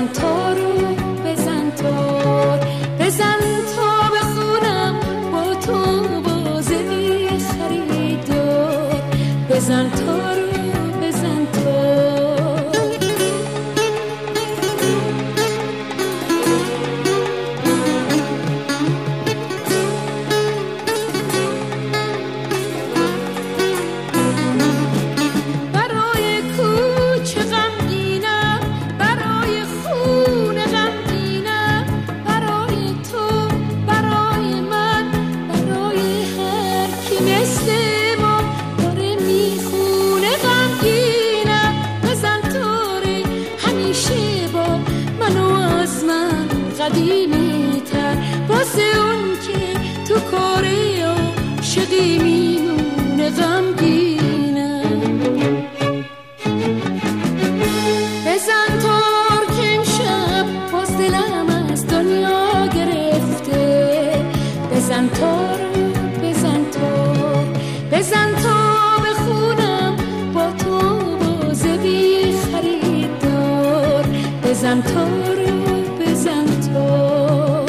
بزن تارو بزن تار، بزن تا بخونم با تو بازه بی خریدار، بزن تارو بزن تار. برای کوچه غمگینم، برای خونه غمگینم، برای تو، برای من، برای هر کی مثل ما داره میخونه غمگینم. بزن تاره همیشه با منو از من قدیمی تر، واسه اون که تو کاره عاشقی میمونه غمگینم. بزن تار که امشب باز دلم از دنیا گرفته، بزن تار بزن تار، بزن تا بخونم با تو بازه بی خریدار، بزن تار بزن تار.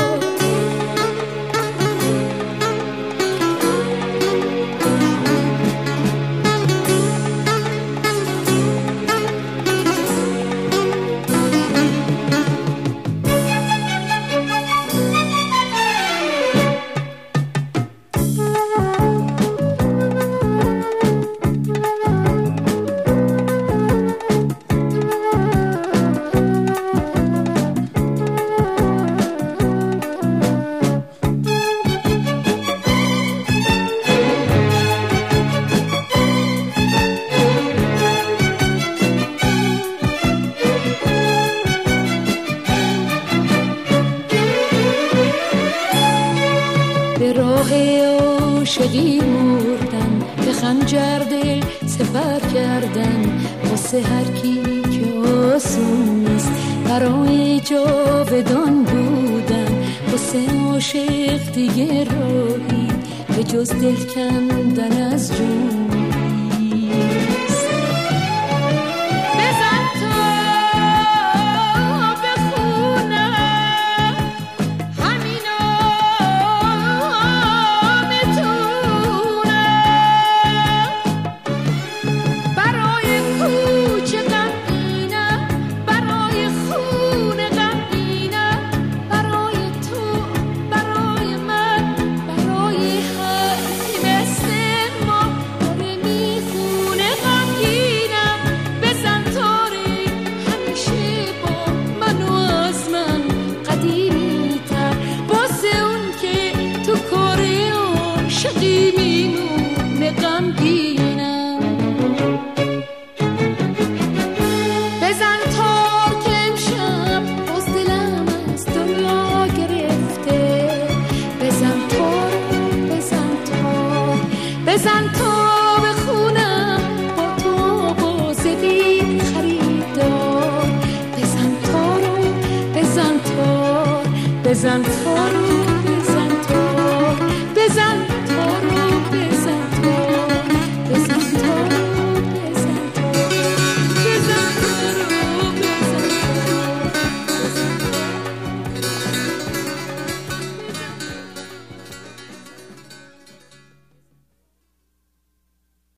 به راه عاشقی مردم، به خنجر دل سپر کردم، واسه هر کی که آسون نیست برای جاودان بودم، واسه عاشق دیگه راهی به جز دل کندن از جون نیست. بزن تا بخونم همینا میتونم، برای کوچه غمگینم، برای خونه غمگینم، برای تو، برای من، برای هر کی مثل ما داره میخونه غمگینم. بزن تاره همیشه با منو از من قدیمی تر، واسه اون که تو کاره عاشقی میمونه غمگینم. بزن تار که امشب باز دلم از دنیا گرفته، بزن تار بزن تار، بزن تا بخونم با تو بازه بی خریدار، بزن تارو بزن تار، بزن تارو